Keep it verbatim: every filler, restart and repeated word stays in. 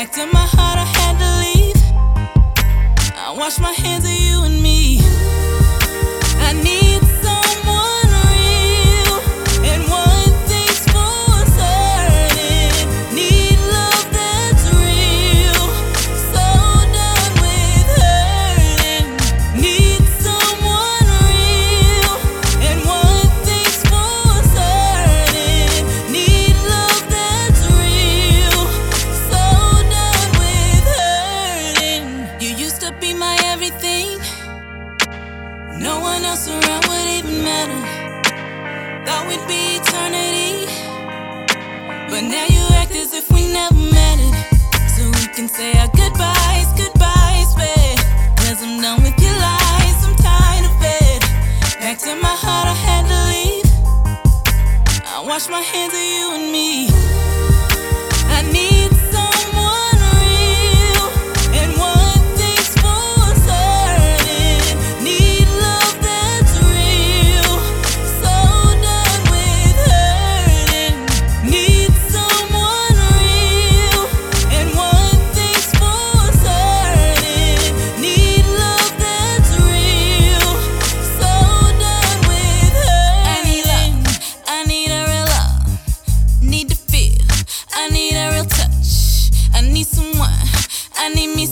Back to my heart, I had to leave. I wash my hands of you and me. I need someone real, and one thing's for certain: need love that's real. So done with hurting. Need someone real, and one thing's for certain: need love that's real. So done with hurting. You used to be my everything. No one else around would even matter. Thought we'd be eternity, but now you act as if we never mattered. So we can say our goodbyes, goodbyes, babe. Cause I'm done with your lies, I'm tired of it. Back to my heart, I had to leave. I wash my hands of you and me. I need someone real, and one thing's for certain: need love that's real. So done with hurting. Need someone real, and one thing's for certain: need love that's real. So done with hurting. I need love, I need a real love. Need to feel, I need a real touch. I need someone, I need me